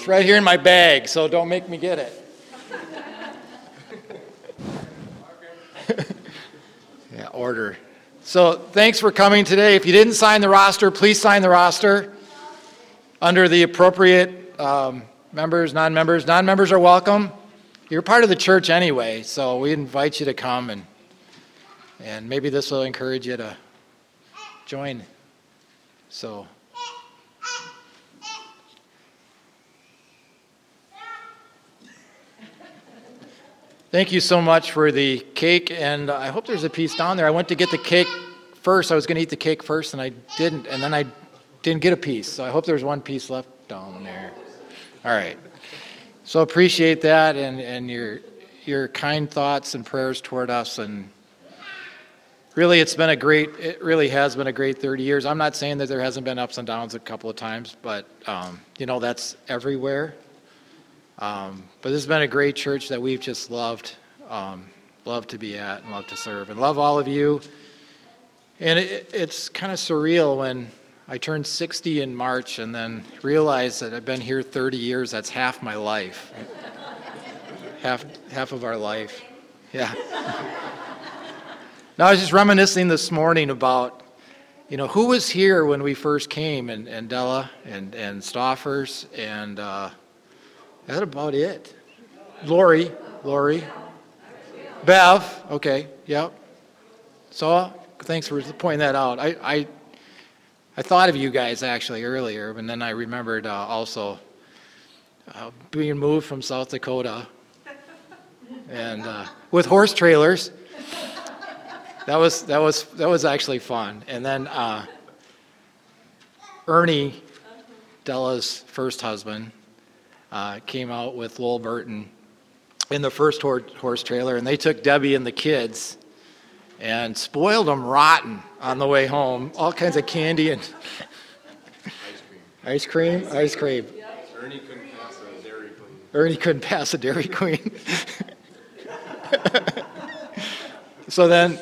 It's right here in my bag, so don't make me get it. Yeah, order. So thanks for coming today. If you didn't sign the roster, please sign the roster under the appropriate members, non-members. Non-members are welcome. You're part of the church anyway, so we invite you to come, and maybe this will encourage you to join. So, thank you so much for the cake, and I hope there's a piece down there. I went to get the cake first. I was going to eat the cake first, and I didn't, and then I didn't get a piece. So I hope there's one piece left down there. All right. So appreciate that and your kind thoughts and prayers toward us. And really, it really has been a great 30 years. I'm not saying that there hasn't been ups and downs a couple of times, but that's everywhere. But this has been a great church that we've just loved to be at and love to serve and love all of you. And it's kind of surreal when I turned 60 in March and then realized that I've been here 30 years. That's half my life. half of our life. Yeah. Now, I was just reminiscing this morning about, who was here when we first came, and Della and Stoffers, and that's about it. Lori. Bev, okay, yep. So, thanks for pointing that out. I thought of you guys actually earlier, and then I remembered also being moved from South Dakota and with horse trailers. That was actually fun. And then Ernie, Della's first husband, came out with Lowell Burton in the first horse trailer, and they took Debbie and the kids and spoiled them rotten on the way home. All kinds of candy and ice cream. Ernie couldn't pass a Dairy Queen. So then,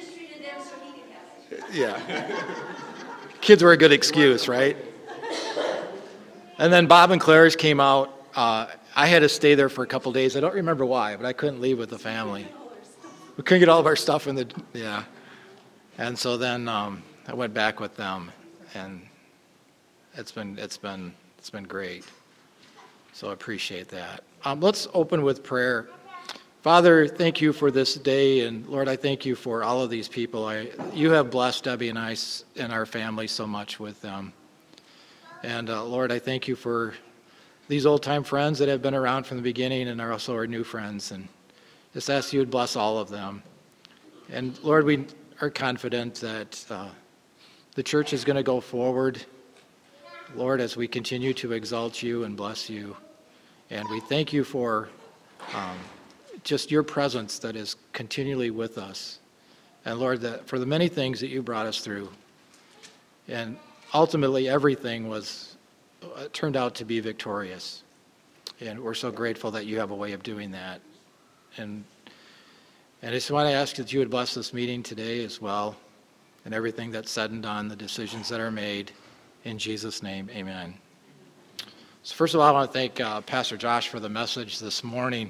yeah, kids were a good excuse, right? And then Bob and Claire's came out. I had to stay there for a couple days. I don't remember why, but I couldn't leave with the family. We couldn't get all of our stuff and so then I went back with them, and it's been great. So I appreciate that. Let's open with prayer. Father, thank you for this day, and Lord, I thank you for all of these people. You have blessed Debbie and I and our family so much with them. And Lord, I thank you for these old-time friends that have been around from the beginning and are also our new friends, and just ask you to bless all of them. And Lord, we are confident that the church is going to go forward, Lord, as we continue to exalt you and bless you. And we thank you for just your presence that is continually with us. And Lord, that for the many things that you brought us through. And ultimately, everything turned out to be victorious. And we're so grateful that you have a way of doing that. And I just want to ask that you would bless this meeting today as well, and everything that's said and done, the decisions that are made. In Jesus' name, amen. So first of all, I want to thank Pastor Josh for the message this morning.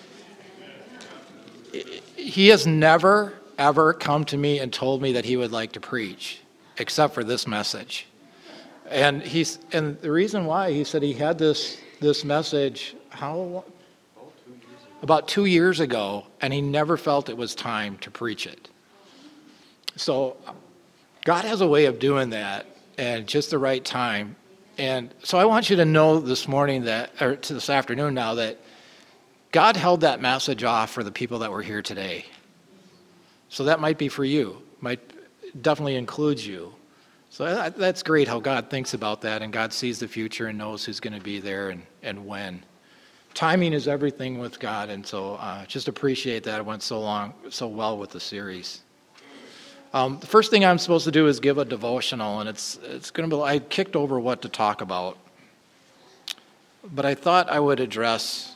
He has never, ever come to me and told me that he would like to preach, except for this message. And the reason why, he said he had this message, about 2 years ago, and he never felt it was time to preach it. So God has a way of doing that at just the right time. And so I want you to know this afternoon now, that God held that message off for the people that were here today. So that might be for you, might definitely includes you. So that's great how God thinks about that, and God sees the future and knows who's going to be there and when. Timing is everything with God, and so just appreciate that it went so well with the series. The first thing I'm supposed to do is give a devotional, and it's going to be, I kicked over what to talk about, but I thought I would address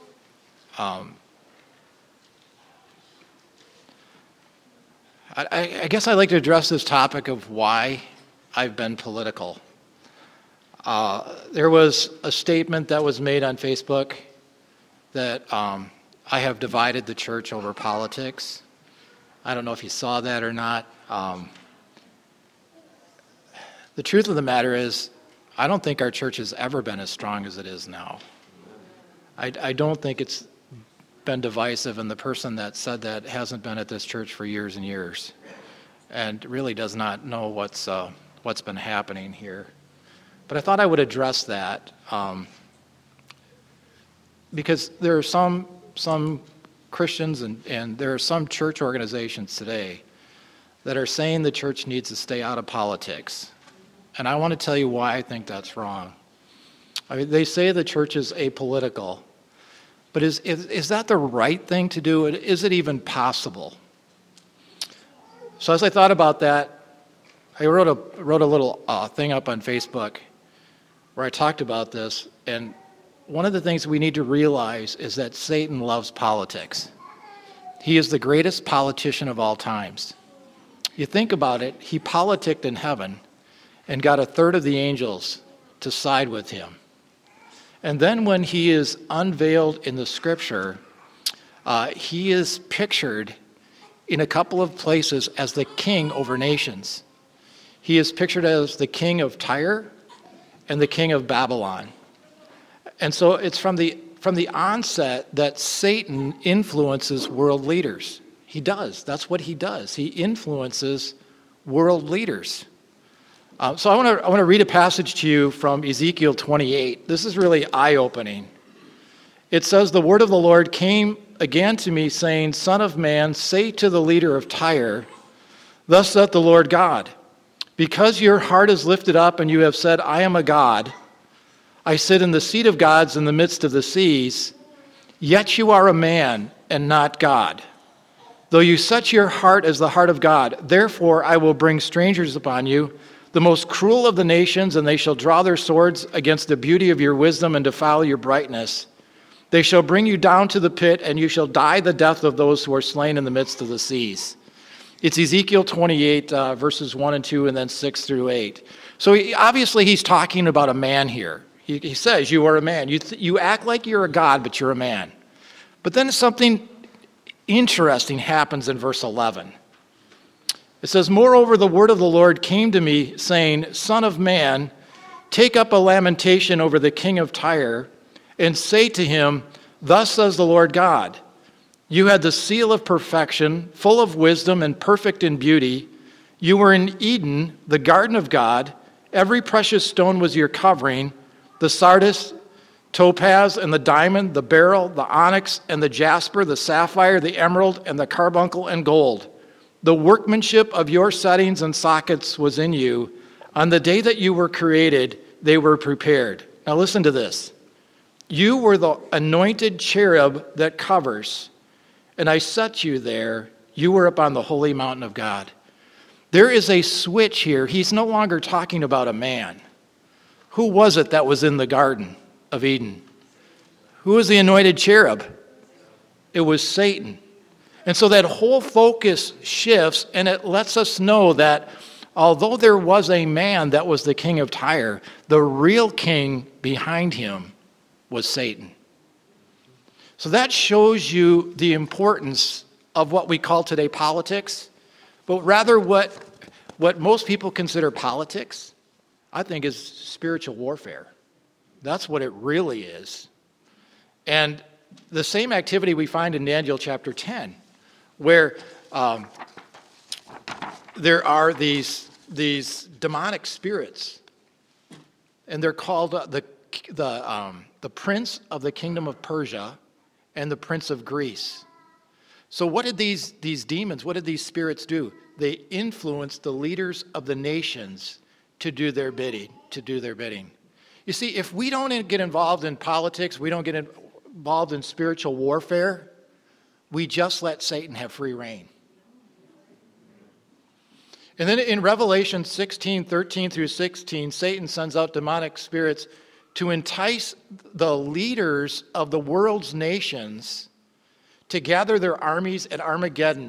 I guess I'd like to address this topic of why I've been political. There was a statement that was made on Facebook that I have divided the church over politics. I don't know if you saw that or not. The truth of the matter is, I don't think our church has ever been as strong as it is now. I don't think it's been divisive, and the person that said that hasn't been at this church for years and years and really does not know what's been happening here. But I thought I would address that because there are some Christians and there are some church organizations today that are saying the church needs to stay out of politics. And I want to tell you why I think that's wrong. I mean, they say the church is apolitical, but is that the right thing to do? Is it even possible? So as I thought about that, I wrote a little thing up on Facebook where I talked about this, and one of the things we need to realize is that Satan loves politics. He is the greatest politician of all times. You think about it, he politicked in heaven and got a third of the angels to side with him. And then when he is unveiled in the scripture, he is pictured in a couple of places as the king over nations. He is pictured as the king of Tyre and the king of Babylon. And so it's from the onset that Satan influences world leaders. He does. That's what he does. He influences world leaders. So I want to read a passage to you from Ezekiel 28. This is really eye-opening. It says, "The word of the Lord came again to me, saying, Son of man, say to the leader of Tyre, Thus saith the Lord God, because your heart is lifted up and you have said, I am a god, I sit in the seat of gods in the midst of the seas, yet you are a man and not God. Though you set your heart as the heart of God, therefore I will bring strangers upon you, the most cruel of the nations, and they shall draw their swords against the beauty of your wisdom and defile your brightness. They shall bring you down to the pit, and you shall die the death of those who are slain in the midst of the seas." It's Ezekiel 28, verses 1 and 2, and then 6 through 8. So obviously he's talking about a man here. He says, you are a man. You act like you're a god, but you're a man. But then something interesting happens in verse 11. It says, "Moreover, the word of the Lord came to me, saying, Son of man, take up a lamentation over the king of Tyre, and say to him, Thus says the Lord God, you had the seal of perfection, full of wisdom and perfect in beauty. You were in Eden, the garden of God. Every precious stone was your covering, the sardius, topaz, and the diamond, the beryl, the onyx, and the jasper, the sapphire, the emerald, and the carbuncle and gold. The workmanship of your settings and sockets was in you. On the day that you were created, they were prepared." Now listen to this. "You were the anointed cherub that covers, and I set you there. You were upon the holy mountain of God." There is a switch here. He's no longer talking about a man. Who was it that was in the Garden of Eden? Who was the anointed cherub? It was Satan. And so that whole focus shifts, and it lets us know that although there was a man that was the king of Tyre, the real king behind him was Satan. So that shows you the importance of what we call today politics, but rather what most people consider politics, I think, is spiritual warfare. That's what it really is. And the same activity we find in Daniel chapter 10, where there are these demonic spirits, and they're called the prince of the kingdom of Persia and the prince of Greece. So what did these demons, what did these spirits do? They influenced the leaders of the nations to do their bidding. You see, if we don't get involved in politics, we don't get involved in spiritual warfare, we just let Satan have free reign. And then in Revelation 16, 13 through 16, Satan sends out demonic spirits to entice the leaders of the world's nations to gather their armies at Armageddon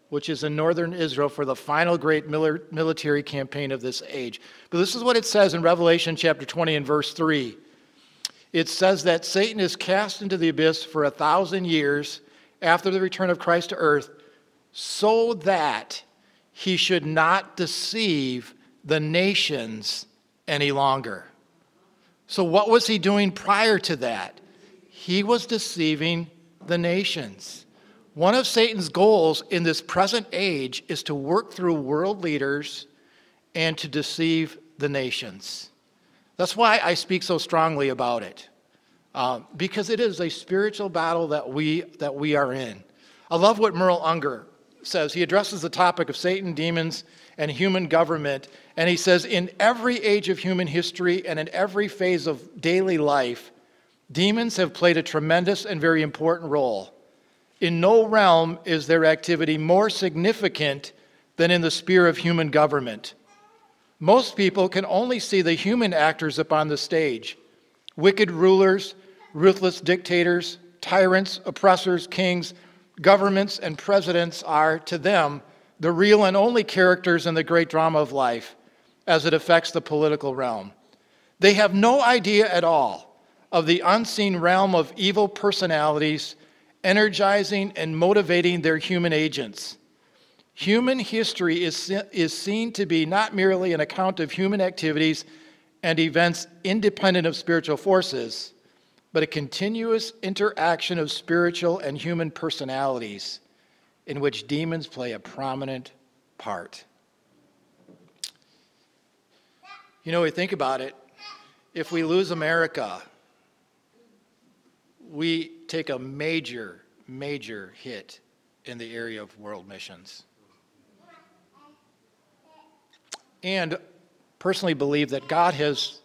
which is in northern Israel for the final great military campaign of this age. But this is what it says in Revelation chapter 20 and verse 3. It says that Satan is cast into the abyss for 1,000 years after the return of Christ to earth, so that he should not deceive the nations any longer. So what was he doing prior to that? He was deceiving the nations. One of Satan's goals in this present age is to work through world leaders and to deceive the nations. That's why I speak so strongly about it, because it is a spiritual battle that we are in. I love what Merle Unger says. He addresses the topic of Satan, demons, and human government, and he says, in every age of human history and in every phase of daily life, demons have played a tremendous and very important role. In no realm is their activity more significant than in the sphere of human government. Most people can only see the human actors upon the stage. Wicked rulers, ruthless dictators, tyrants, oppressors, kings, governments, and presidents are, to them, the real and only characters in the great drama of life as it affects the political realm. They have no idea at all of the unseen realm of evil personalities energizing and motivating their human agents. Human history is seen to be not merely an account of human activities and events independent of spiritual forces, but a continuous interaction of spiritual and human personalities in which demons play a prominent part. You know, we think about it, if we lose America, we take a major, major hit in the area of world missions. And personally believe that God has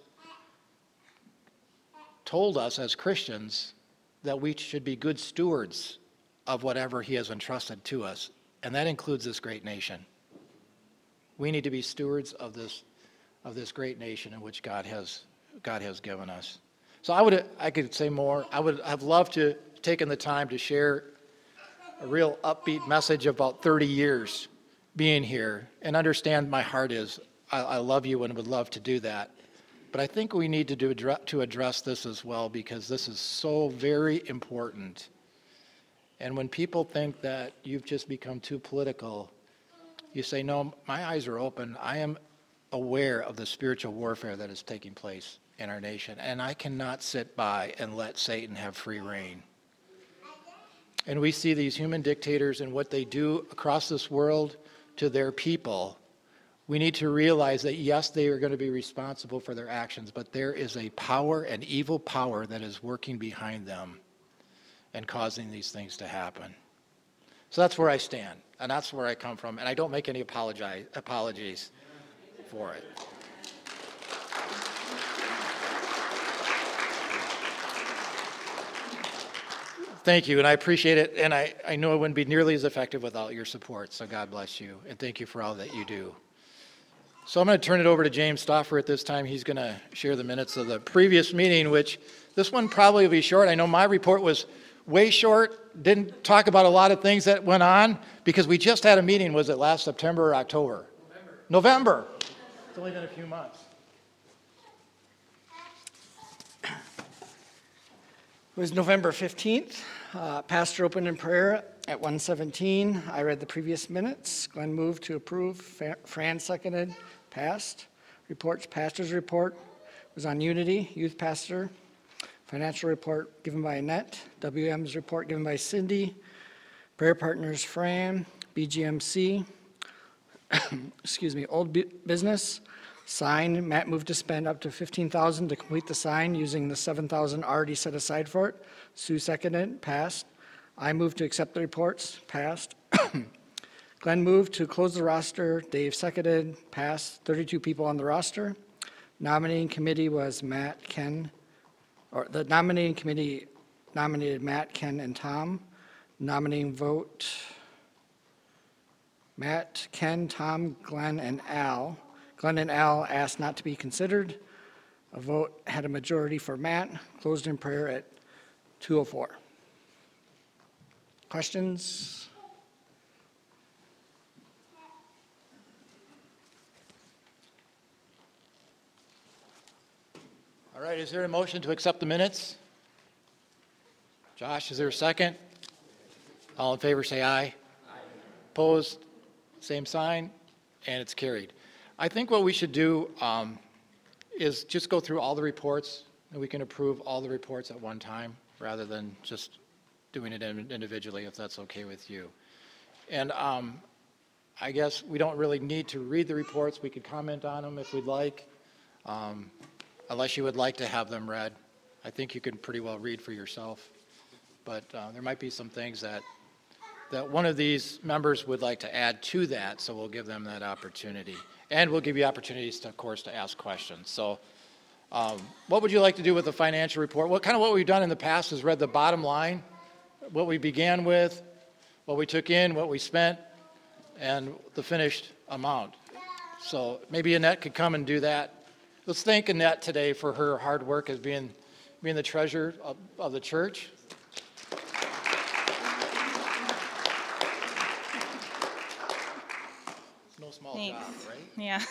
told us as Christians that we should be good stewards of whatever he has entrusted to us, and that includes this great nation. We need to be stewards of this great nation in which God has given us. So I could say more. I would have loved to have taken the time to share a real upbeat message about 30 years being here and understand my heart is I love you and would love to do that. But I think we need to address this as well, because this is so very important. And when people think that you've just become too political, you say, no, my eyes are open. I am aware of the spiritual warfare that is taking place in our nation, and I cannot sit by and let Satan have free reign. And we see these human dictators and what they do across this world to their people. We need to realize that, yes, they are going to be responsible for their actions, but there is a power, an evil power, that is working behind them and causing these things to happen. So that's where I stand, and that's where I come from, and I don't make any apologies for it. Thank you, and I appreciate it, and I know it wouldn't be nearly as effective without your support, so God bless you, and thank you for all that you do. So I'm going to turn it over to James Stauffer at this time. He's going to share the minutes of the previous meeting, which this one probably will be short. I know my report was way short, didn't talk about a lot of things that went on, because we just had a meeting. Was it last September or October? November. It's only been a few months. It was November 15th. Pastor opened in prayer at 1:17. I read the previous minutes. Glenn moved to approve. Fran seconded. Passed. Reports. Pastor's report was on unity. Youth pastor. Financial report given by Annette. WM's report given by Cindy. Prayer partners Fran. BGMC. Old business. Sign. Matt moved to spend up to $15,000 to complete the sign using the $7,000 already set aside for it. Sue seconded. Passed. I moved to accept the reports. Passed. Glenn moved to close the roster. Dave seconded. Passed. 32 people on the roster. Nominating committee was Matt, Ken, or the nominating committee nominated Matt, Ken, and Tom. Nominating vote, Matt, Ken, Tom, Glenn, and Al. Glenn and Al asked not to be considered. A vote had a majority for Matt. Closed in prayer at 2:04. Questions? All right, is there a motion to accept the minutes? Josh, is there a second? All in favor, say aye. Opposed, same sign, and it's carried. I think what we should do is just go through all the reports, and we can approve all the reports at one time, rather than just doing it individually, if that's okay with you. And I guess we don't really need to read the reports. We could comment on them if we'd like, unless you would like to have them read. I think you can pretty well read for yourself. But there might be some things that one of these members would like to add to that, so we'll give them that opportunity. And we'll give you opportunities, of course, to ask questions. So what would you like to do with the financial report? What we've done in the past is read the bottom line, what we began with, what we took in, what we spent, and the finished amount. So maybe Annette could come and do that. Let's thank Annette today for her hard work as being the treasurer of the church. No small Thanks. job, right? Yeah.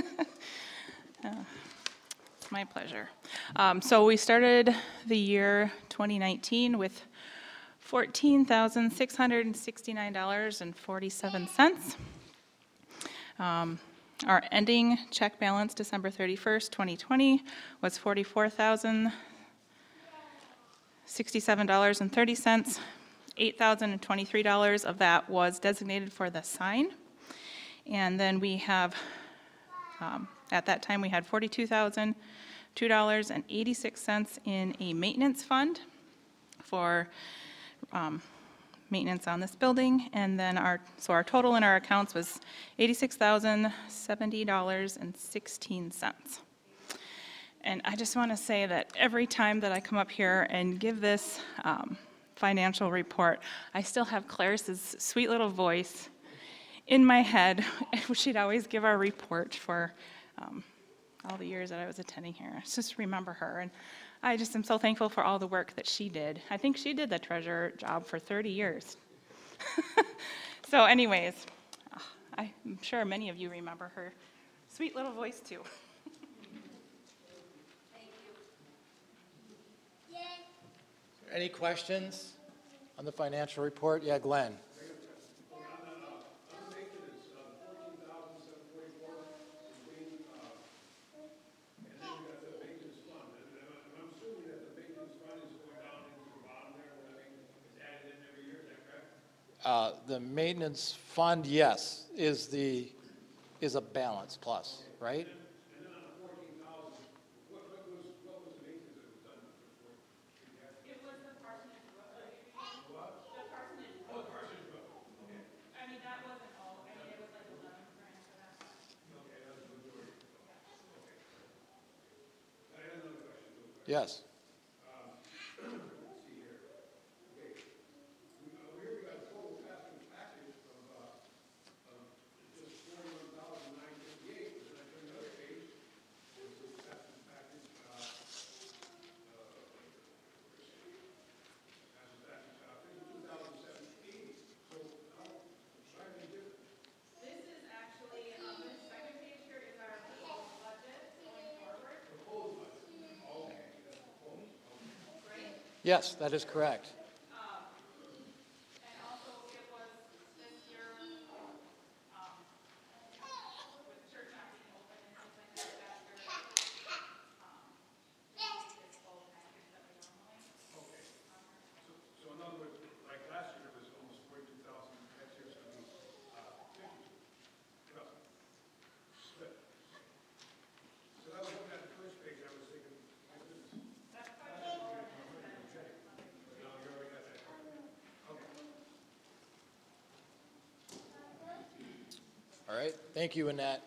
It's my pleasure. So we started the year 2019 with $14,669.47. Our ending check balance December 31st, 2020 was $44,067.30. $8,023 of that was designated for the sign. And then we have, at that time, we had $42,002.86 in a maintenance fund for maintenance on this building. And then our total in our accounts was $86,070.16. And I just want to say that every time that I come up here and give this financial report, I still have Clarice's sweet little voice in my head. She'd always give our report for all the years that I was attending here. I just remember her, and I just am so thankful for all the work that she did. I think she did the treasurer job for 30 years. So anyways, I'm sure many of you remember her sweet little voice too. Any questions on the financial report? Yeah, Glenn. The maintenance fund, yes, is a balance plus, right? And then on the 14,000, what was the maintenance that was done before? It was the parsonage book. What? The parsonage Oh, book. the parsonage book. Okay. I mean, that wasn't all. I mean, it was like 11 grand for that. Okay, that's the majority. Okay. I have another question. Yes. Let's see here. Okay. Here we got a total pass-through package of just $41,958. But then I turn the other page, this is pass-through package, pass-through package, 52,780. So how, why are they different? This is actually, the second page here is our proposed budget going forward. Proposed budget. Okay, that's proposed. Right? Yes, that is correct. And also it was this year, with church not being open and things like that, that's your, this whole package that we normally. Okay. So in other words, like last year, it was almost 42,000, next year it's going to be 50. Well, split. So I was looking at the first page, I was thinking, my goodness. No, you already got that. Okay. All right, thank you, Annette.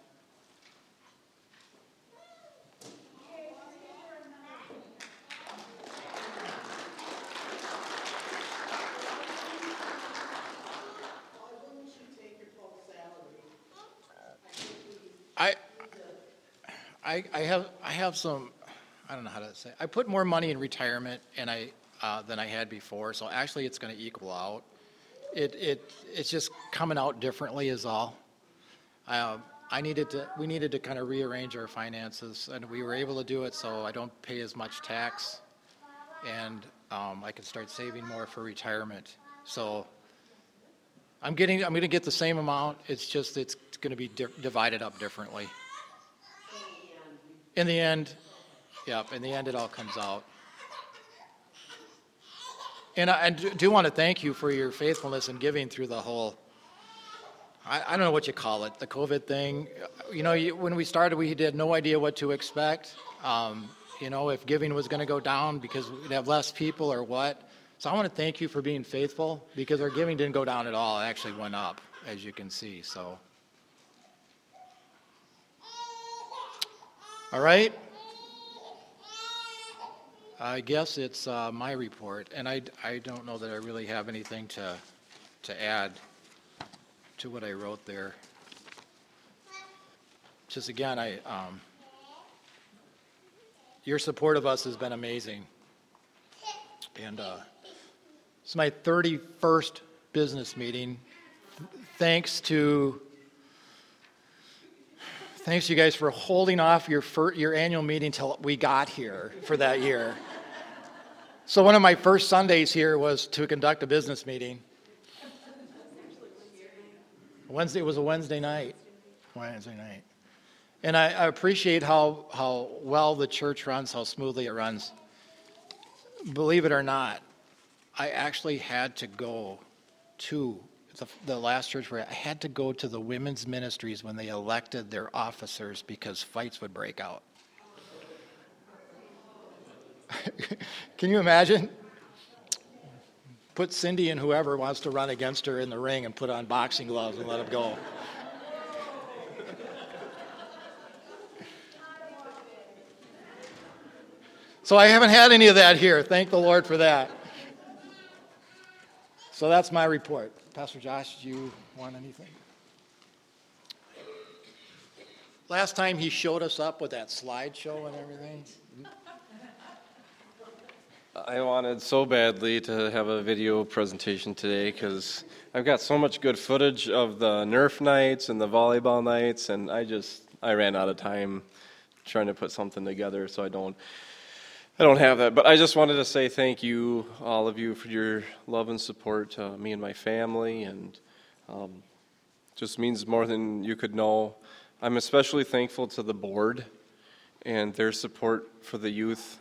Why wouldn't you take your full salary? I have some, I don't know how to say, I put more money in retirement than I had before, so actually it's going to equal out. It's just coming out differently is all. we needed to kind of rearrange our finances, and we were able to do it so I don't pay as much tax, and I can start saving more for retirement. So I'm going to get the same amount. It's just it's going to be divided up differently. In the end, yep. In the end, it all comes out. And I do want to thank you for your faithfulness in giving through the whole. I don't know what you call it, the COVID thing. When we started, we had no idea what to expect. If giving was going to go down because we'd have less people or what. So I want to thank you for being faithful, because our giving didn't go down at all. It actually went up, as you can see. So, all right. I guess it's my report, and I don't know that I really have anything to add to what I wrote there. Just again, your support of us has been amazing, and it's my 31st business meeting. Thanks to you guys for holding off your annual meeting till we got here for that year. So one of my first Sundays here was to conduct a business meeting. It was a Wednesday night. And I appreciate how well the church runs, how smoothly it runs. Believe it or not, I actually had to go to the last church where I had to go to the women's ministries when they elected their officers because fights would break out. Can you imagine? Put Cindy and whoever wants to run against her in the ring and put on boxing gloves and let them go. So I haven't had any of that here. Thank the Lord for that. So that's my report. Pastor Josh, do you want anything? Last time he showed us up with that slideshow and everything. I wanted so badly to have a video presentation today because I've got so much good footage of the Nerf nights and the volleyball nights, and I ran out of time trying to put something together, so I don't have that. But I just wanted to say thank you, all of you, for your love and support to me and my family, and just means more than you could know. I'm especially thankful to the board and their support for the youth.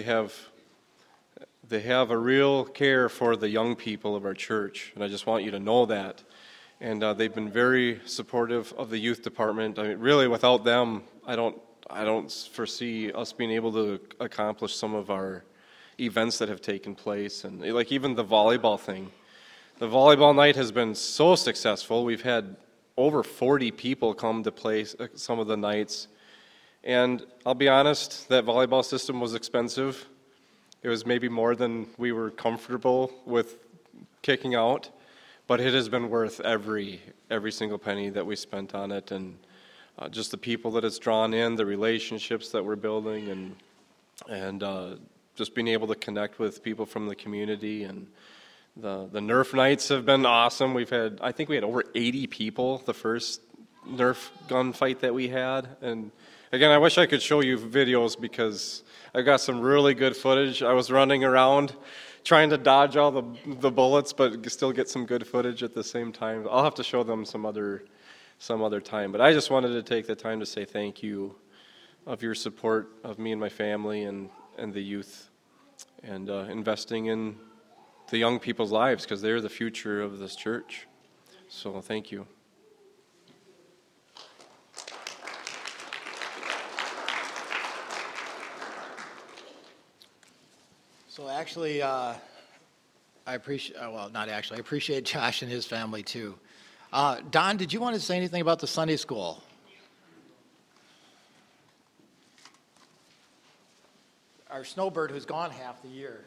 They have a real care for the young people of our church, and I just want you to know that. And they've been very supportive of the youth department. I mean, really, without them, I don't foresee us being able to accomplish some of our events that have taken place. And like even the volleyball thing. The volleyball night has been so successful. We've had over 40 people come to play some of the nights. And I'll be honest, that volleyball system was expensive. It was maybe more than we were comfortable with kicking out, but it has been worth every single penny that we spent on it, and just the people that it's drawn in, the relationships that we're building, and just being able to connect with people from the community. And the Nerf nights have been awesome. I think we had over 80 people the first Nerf gun fight that we had. And again, I wish I could show you videos because I got some really good footage. I was running around trying to dodge all the bullets, but still get some good footage at the same time. I'll have to show them some other time. But I just wanted to take the time to say thank you of your support of me and my family and the youth, and investing in the young people's lives, because they're the future of this church. So thank you. So actually, I appreciate Josh and his family too. Don, did you want to say anything about the Sunday school? Our snowbird who's gone half the year.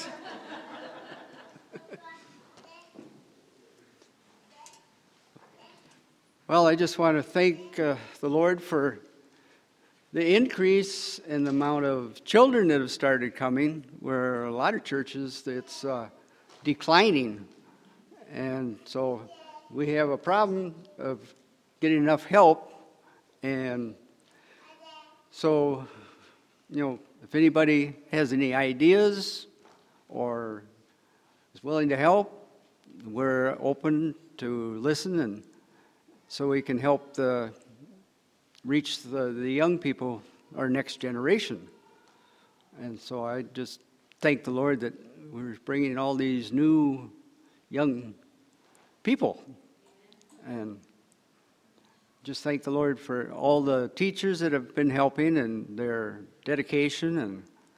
Well, I just want to thank the Lord for the increase in the amount of children that have started coming, where a lot of churches it's declining. And so we have a problem of getting enough help And so, if anybody has any ideas or is willing to help, we're open to listen, and so we can help reach the young people, our next generation. And so I just thank the Lord that we're bringing all these new young people, and just thank the Lord for all the teachers that have been helping and their dedication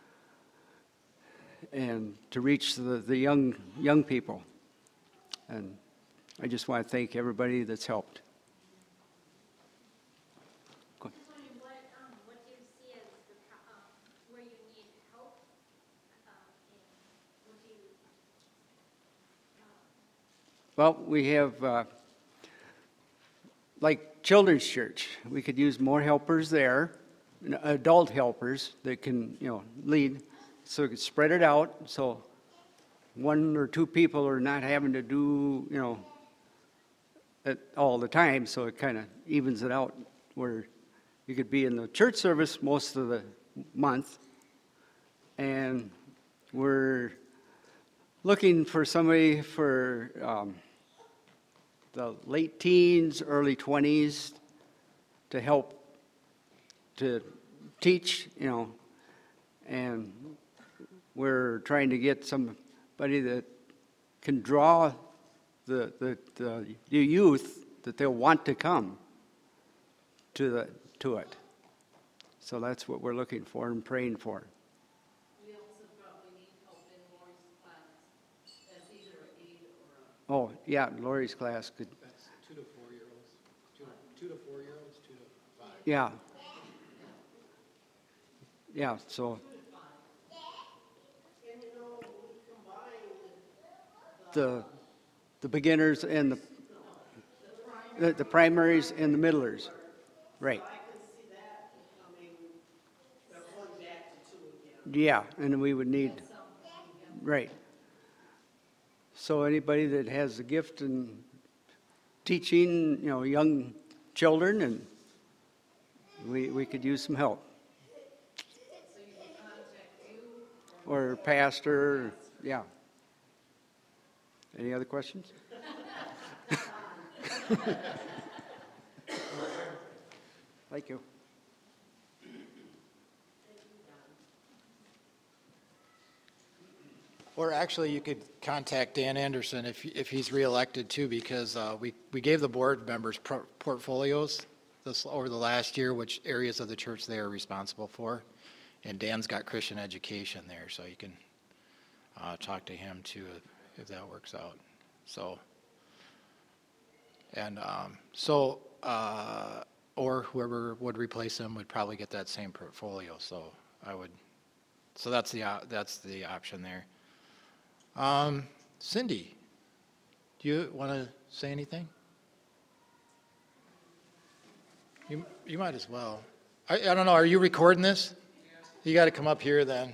and to reach the young people. And I just want to thank everybody that's helped. Go ahead. What do you see as where you need help? And what do you, Well, we have, like children's church, we could use more helpers there, adult helpers that can, lead, so we could spread it out, so one or two people are not having to do, it all the time, so it kind of evens it out, where you could be in the church service most of the month, and we're looking for somebody for the late teens, early 20s to help to teach, and we're trying to get somebody that can draw the youth that they'll want to come to it. So that's what we're looking for and praying for. We also probably need help in Lori's class, as either an aide or a... Oh, yeah, Lori's class could, That's 2 to 4-year-olds, 2 to 4-year-olds, 2 to 5. yeah. Yeah, so And we combine the beginners and the primaries and the middlers, right? I can see that becoming, going back to 2 again. Yeah, and we would need, right. So anybody that has a gift in teaching, young children, and we could use some help. So you can contact you Or pastor, yeah. Any other questions? Thank you. Or actually, you could contact Dan Anderson if he's reelected too, because we gave the board members portfolios over the last year, which areas of the church they are responsible for. And Dan's got Christian education there, so you can talk to him too if that works out. So, and or whoever would replace him would probably get that same portfolio. So that's the option there. Cindy, do you want to say anything? You might as well. I don't know. Are you recording this? You got to come up here then.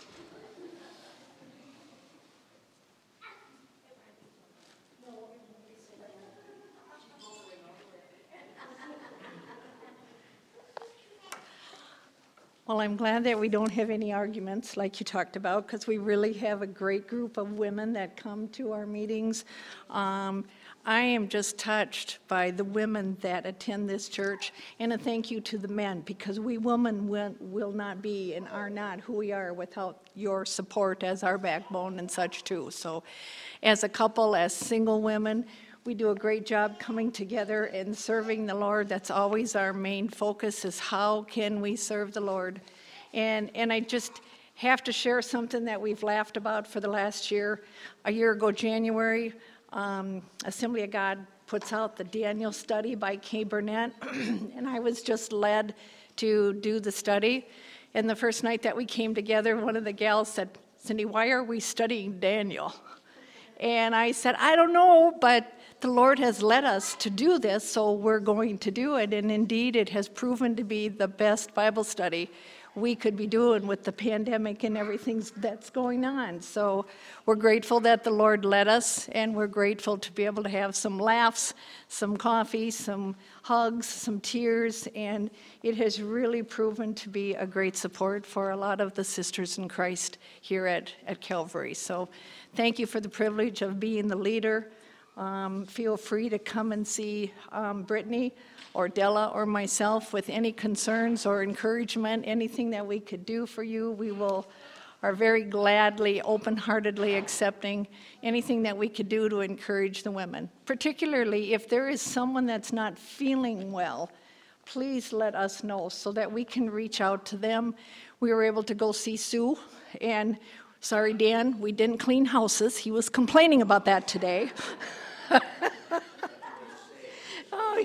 Well, I'm glad that we don't have any arguments like you talked about, because we really have a great group of women that come to our meetings. I am just touched by the women that attend this church, and a thank you to the men, because we women will not be and are not who we are without your support as our backbone and such too. So as a couple, as single women, we do a great job coming together and serving the Lord. That's always our main focus, is how can we serve the Lord. And I just have to share something that we've laughed about for the last year. A year ago, January, Assembly of God puts out the Daniel study by Kay Burnett, and I was just led to do the study. And the first night that we came together, one of the gals said, "Cindy, why are we studying Daniel?" And I said, "I don't know, but the Lord has led us to do this, so we're going to do it." And indeed, it has proven to be the best Bible study we could be doing with the pandemic and everything that's going on. So we're grateful that the Lord led us, and we're grateful to be able to have some laughs, some coffee, some hugs, some tears, and it has really proven to be a great support for a lot of the sisters in Christ here at Calvary. So thank you for the privilege of being the leader. Feel free to come and see Brittany or Della or myself with any concerns or encouragement, anything that we could do for you. We are very gladly, open-heartedly accepting anything that we could do to encourage the women. Particularly if there is someone that's not feeling well, please let us know so that we can reach out to them. We were able to go see Sue, and sorry, Dan, we didn't clean houses. He was complaining about that today. Oh,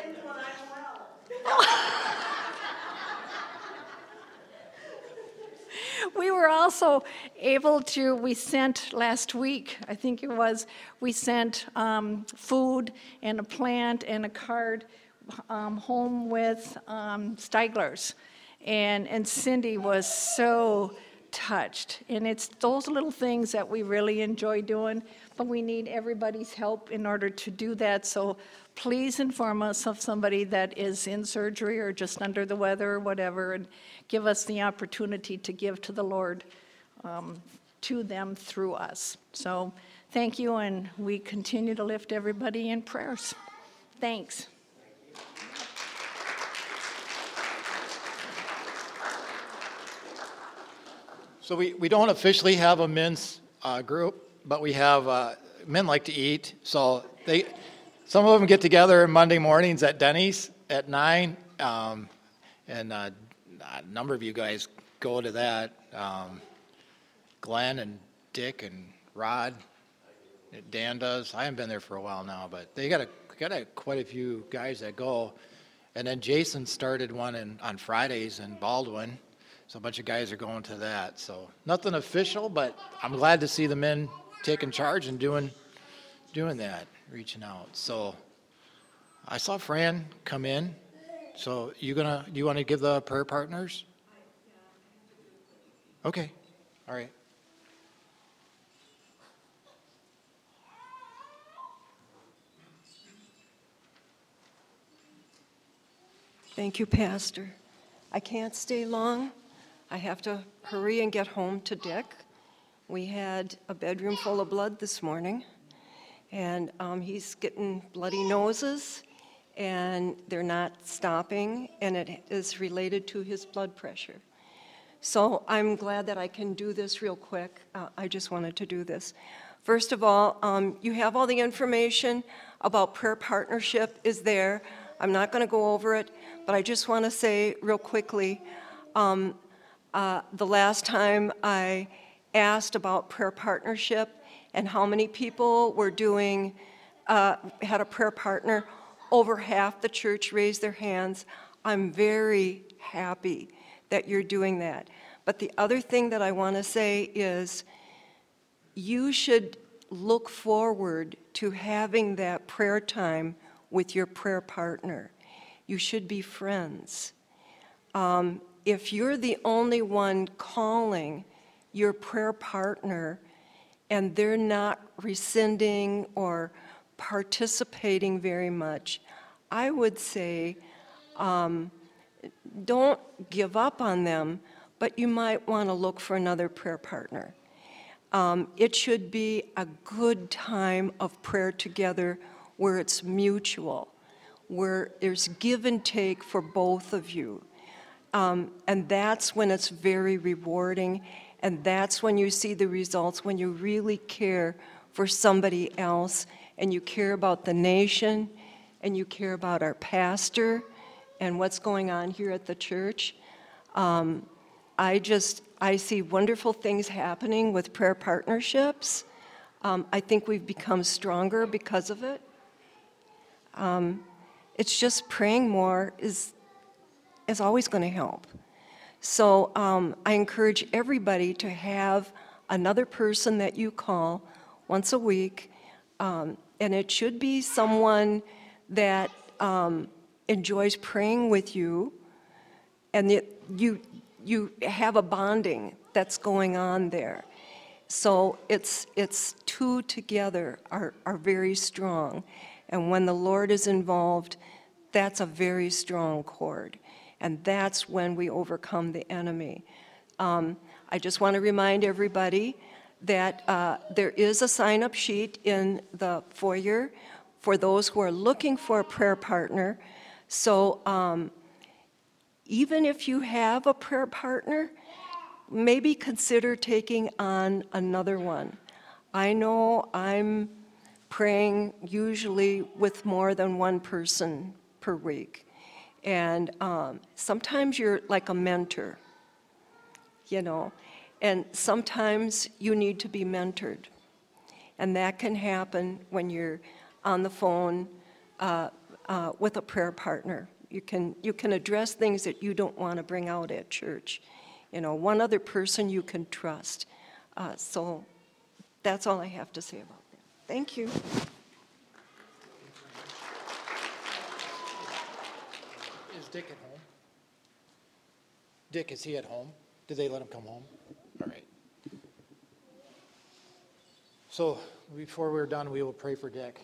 we were also able to, we sent last week, I think it was, we sent food and a plant and a card home with Steiglers. And Cindy was so touched. And it's those little things that we really enjoy doing, but we need everybody's help in order to do that. So please inform us of somebody that is in surgery or just under the weather or whatever, and give us the opportunity to give to the Lord, to them through us. So thank you, and we continue to lift everybody in prayers. Thanks. So we don't officially have a men's group, but we have men like to eat. So some of them get together Monday mornings at Denny's at 9, and a number of you guys go to that. Glenn and Dick and Rod, Dan does. I haven't been there for a while now, but they got quite a few guys that go. And then Jason started one on Fridays in Baldwin. So a bunch of guys are going to that. So nothing official, but I'm glad to see the men taking charge and doing that, reaching out. So I saw Fran come in. So you want to give the prayer partners? Okay. All right. Thank you, Pastor. I can't stay long. I have to hurry and get home to Dick. We had a bedroom full of blood this morning, and he's getting bloody noses, and they're not stopping, and it is related to his blood pressure. So I'm glad that I can do this real quick. I just wanted to do this. First of all, you have all the information about prayer partnership is there. I'm not going to go over it, but I just want to say real quickly, the last time I asked about prayer partnership and how many people were had a prayer partner, over half the church raised their hands. I'm very happy that you're doing that. But the other thing that I want to say is you should look forward to having that prayer time with your prayer partner. You should be friends. If you're the only one calling your prayer partner and they're not rescinding or participating very much, I would say don't give up on them, but you might want to look for another prayer partner. It should be a good time of prayer together where it's mutual, where there's give and take for both of you. And that's when it's very rewarding, and that's when you see the results, when you really care for somebody else, and you care about the nation, and you care about our pastor, and what's going on here at the church. I see wonderful things happening with prayer partnerships. I think we've become stronger because of it. It's just praying more is always going to help. So I encourage everybody to have another person that you call once a week, and it should be someone that enjoys praying with you, and you have a bonding that's going on there. So it's two together are very strong. And when the Lord is involved, that's a very strong cord. And that's when we overcome the enemy. I just want to remind everybody that there is a sign-up sheet in the foyer for those who are looking for a prayer partner. So even if you have a prayer partner, maybe consider taking on another one. I know I'm praying usually with more than one person per week. And sometimes you're like a mentor, and sometimes you need to be mentored. And that can happen when you're on the phone with a prayer partner. You can address things that you don't want to bring out at church. One other person you can trust. So that's all I have to say about that. Thank you. Is Dick at home? Dick, is he at home? Did they let him come home? All right. So before we're done, we will pray for Dick.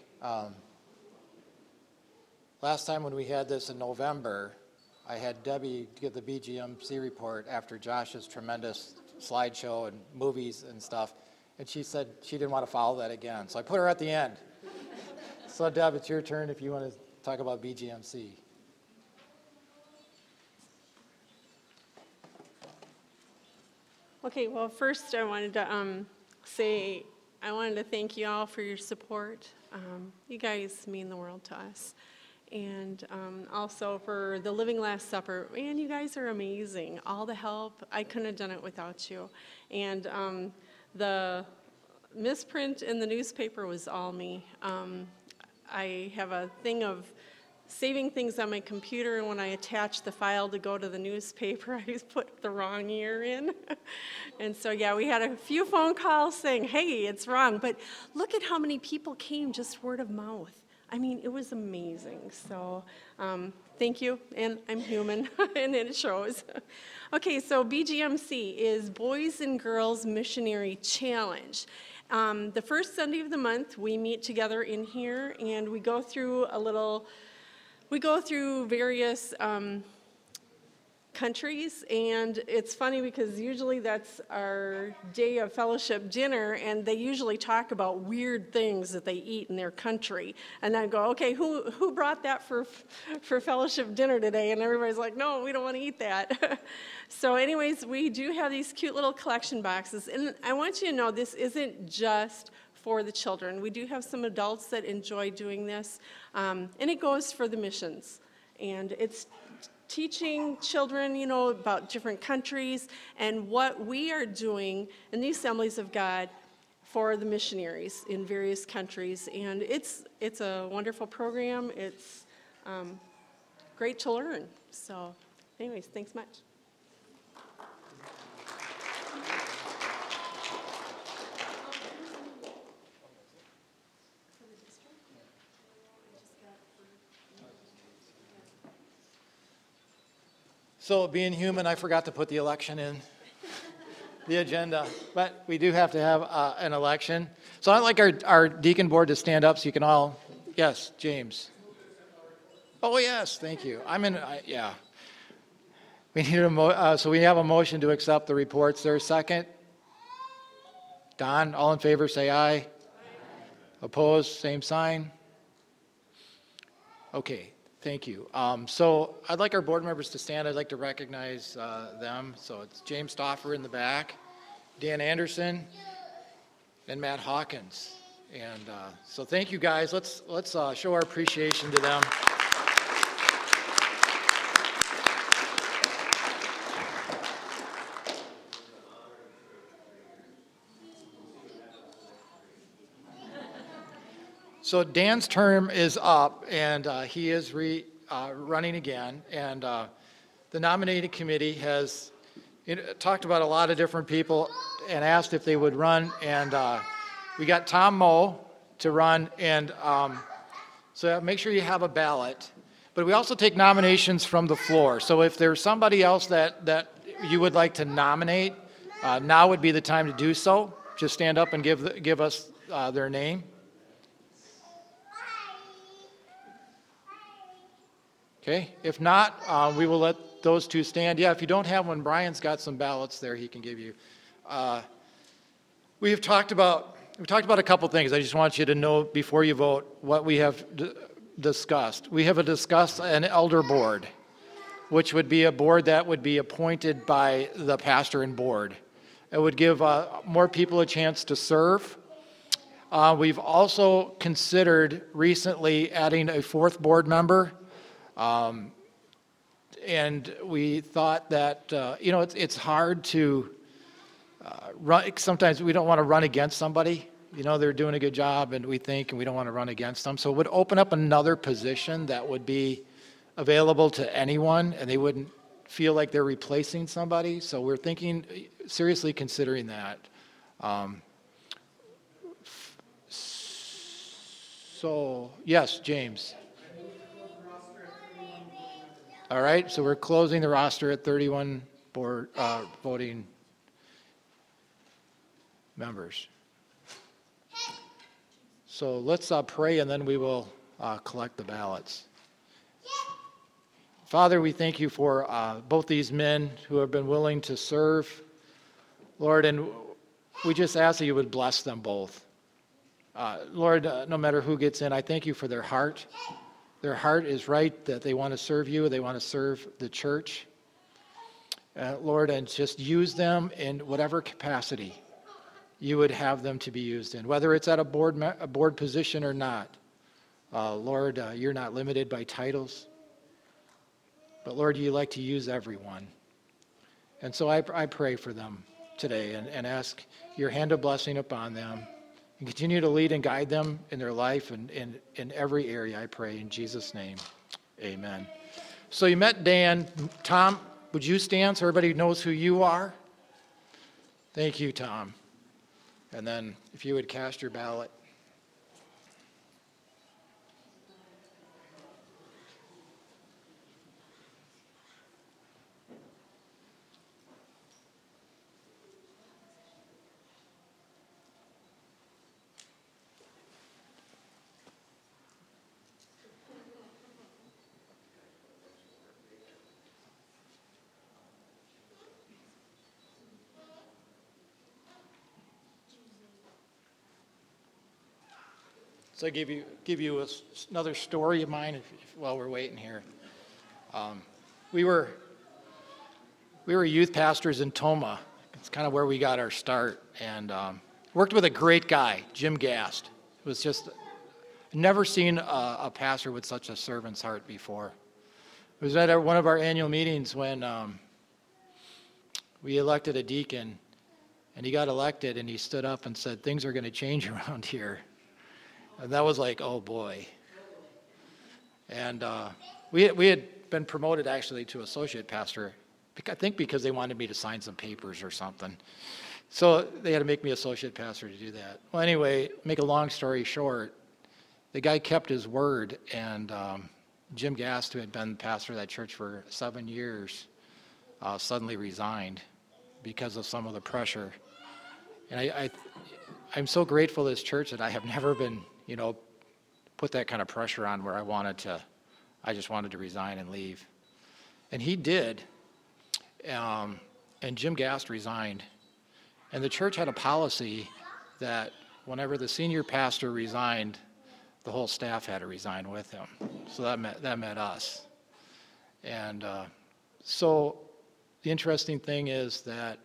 Last time when we had this in November, I had Debbie give the BGMC report after Josh's tremendous slideshow and movies and stuff, and she said she didn't want to follow that again. So I put her at the end. So Deb, it's your turn if you want to talk about BGMC. Okay, well, first I wanted to say I wanted to thank you all for your support. You guys mean the world to us. And also for the Living Last Supper. Man, you guys are amazing. All the help, I couldn't have done it without you. And the misprint in the newspaper was all me. I have a thing of saving things on my computer, and when I attach the file to go to the newspaper, I just put the wrong year in. And so, yeah, we had a few phone calls saying, hey, it's wrong. But look at how many people came just word of mouth. I mean, it was amazing. So thank you, and I'm human, and it shows. Okay, so BGMC is Boys and Girls Missionary Challenge. The first Sunday of the month, we meet together in here, and we go through various countries, and it's funny because usually that's our day of fellowship dinner, and they usually talk about weird things that they eat in their country. And I go, okay, who brought that for fellowship dinner today? And everybody's like, no, we don't want to eat that. So anyways, we do have these cute little collection boxes, and I want you to know this isn't just for the children. We do have some adults that enjoy doing this, and it goes for the missions. And it's teaching children, about different countries and what we are doing in the Assemblies of God for the missionaries in various countries. And it's a wonderful program. It's great to learn. So anyways, thanks much. So being human, I forgot to put the election in the agenda, but we do have to have an election. So I'd like our deacon board to stand up so you can all, yes, James. Oh, yes, thank you. Yeah. We need so we have a motion to accept the reports. There a second? Don, all in favor, say aye. Aye. Opposed, same sign. Okay. Thank you. So I'd like our board members to stand. I'd like to recognize them. So it's James Stauffer in the back, Dan Anderson, and Matt Hawkins. And so thank you guys. Let's show our appreciation to them. So Dan's term is up, and he is running again. And the nominating committee has talked about a lot of different people and asked if they would run. And we got Tom Moe to run. And so make sure you have a ballot. But we also take nominations from the floor. So if there's somebody else that you would like to nominate, now would be the time to do so. Just stand up and give us their name. Okay, if not, we will let those two stand. Yeah, if you don't have one, Brian's got some ballots there he can give you. We've talked about a couple things. I just want you to know before you vote what we have discussed. We have discussed an elder board, which would be a board that would be appointed by the pastor and board. It would give more people a chance to serve. We've also considered recently adding a fourth board member. And we thought that, it's hard to run. Sometimes we don't want to run against somebody. They're doing a good job, and we don't want to run against them. So it would open up another position that would be available to anyone, and they wouldn't feel like they're replacing somebody. So we're seriously considering that. So, yes, James. All right, so we're closing the roster at 31 board voting members. So let's pray, and then we will collect the ballots. Father, we thank you for both these men who have been willing to serve, Lord, and we just ask that you would bless them both. Lord, no matter who gets in, I thank you for their heart. Their heart is right that they want to serve you, they want to serve the church. Lord, and just use them in whatever capacity you would have them to be used in, whether it's at a board position or not. Lord, you're not limited by titles, but Lord, you like to use everyone. And so I pray for them today and ask your hand of blessing upon them. And continue to lead and guide them in their life and in every area, I pray, in Jesus' name. Amen. So you met Dan. Tom, would you stand so everybody knows who you are? Thank you, Tom. And then if you would cast your ballot. So I give you another story of mine while we're waiting here. We were youth pastors in Tomah. It's kind of where we got our start, and worked with a great guy, Jim Gast. It was just never seen a pastor with such a servant's heart before. It was at one of our annual meetings when we elected a deacon, and he got elected, and he stood up and said, "Things are going to change around here." And that was like, oh boy. And we had been promoted actually to associate pastor, I think because they wanted me to sign some papers or something. So they had to make me associate pastor to do that. Well, anyway, make a long story short, the guy kept his word, and Jim Gast, who had been pastor of that church for 7 years, suddenly resigned because of some of the pressure. And I'm so grateful to this church that I have never been put that kind of pressure on where I just wanted to resign and leave. And he did, and Jim Gast resigned. And the church had a policy that whenever the senior pastor resigned, the whole staff had to resign with him. So that meant us. And so the interesting thing is that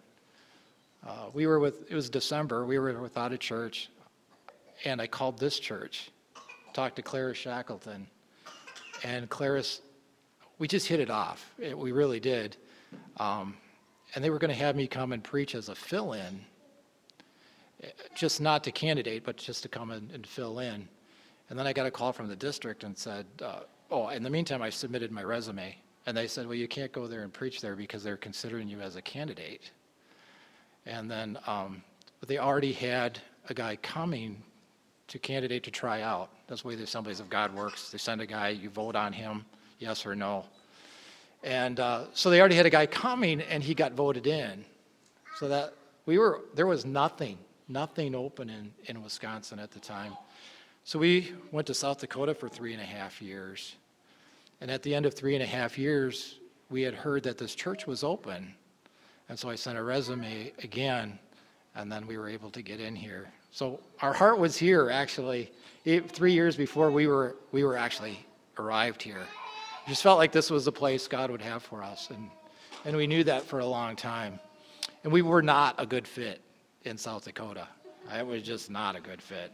it was December, we were without a church. And I called this church, talked to Clarice Shackleton, and Clarice, we just hit it off. We really did. And they were going to have me come and preach as a fill-in, just not to candidate, but just to come and fill in. And then I got a call from the district and said, in the meantime, I submitted my resume. And they said, well, you can't go there and preach there because they're considering you as a candidate. And then, but they already had a guy coming to candidate to try out. That's the way the Assemblies of God works. They send a guy, you vote on him, yes or no. And so they already had a guy coming, and he got voted in. So that there was nothing open in Wisconsin at the time. So we went to South Dakota for 3.5 years. And at the end of 3.5 years, we had heard that this church was open. And so I sent a resume again, and then we were able to get in here. So our heart was here, actually. 3 years before we were actually arrived here. We just felt like this was the place God would have for us. And we knew that for a long time. And we were not a good fit in South Dakota. It was just not a good fit.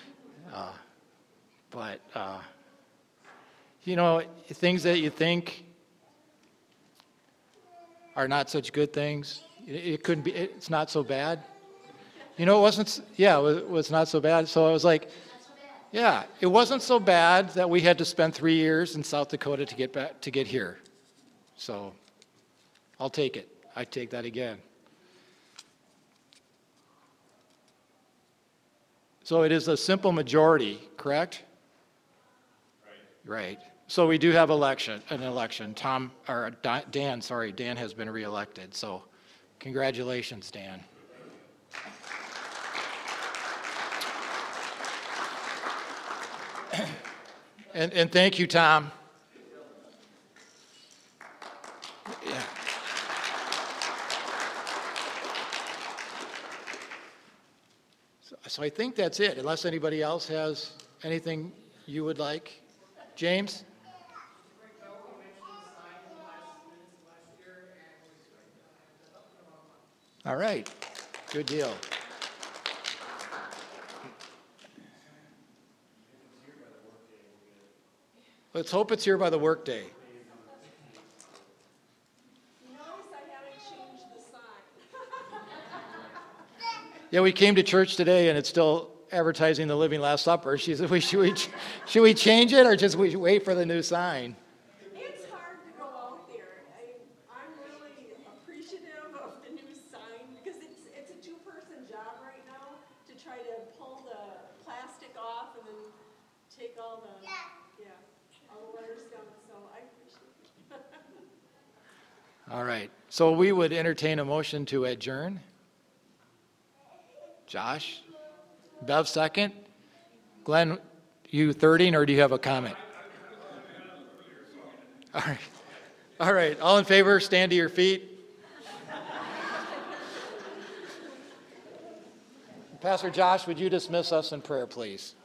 But things that you think are not such good things, it couldn't be, it's not so bad. It was not so bad. So I was like, yeah, it wasn't so bad that we had to spend 3 years in South Dakota to get here. So I'll take it. I take that again. So it is a simple majority, correct? Right. So we do have an election. Dan has been reelected. So congratulations, Dan. And thank you, Tom. Yeah. So I think that's it, unless anybody else has anything you would like. James? All right, good deal. Let's hope it's here by the workday. Notice I haven't changed the sign. Yeah, we came to church today and it's still advertising the Living Last Supper. She said, should we change it or just wait for the new sign? It's hard to go out there. I'm really appreciative of the new sign because it's a two-person job right now to try to pull the plastic off and then take all the letters down. So I appreciate it. All right, so we would entertain a motion to adjourn. Josh? Bev, second? Glenn, you thirding, or do you have a comment? All right. All in favor, stand to your feet. Pastor Josh, would you dismiss us in prayer, please?